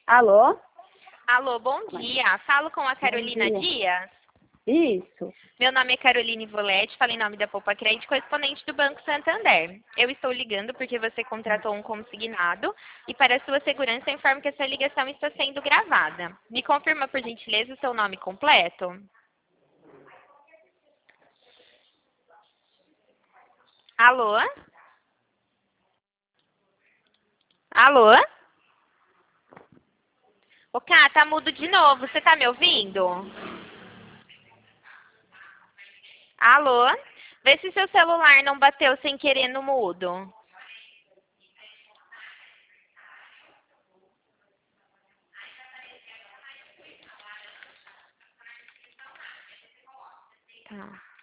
Alô? Alô, bom dia. Falo com a Carolina dia. Dias. Isso. Meu nome é Caroline Voletti, falo em nome da Poupa Crédito, correspondente do Banco Santander. Eu estou ligando porque você contratou um consignado e para sua segurança eu informo que essa ligação está sendo gravada. Me confirma, por gentileza, o seu nome completo? Alô? Alô? Ô, Cá, tá mudo de novo. Você tá me ouvindo? Alô? Vê se seu celular não bateu sem querer no mudo. Tá.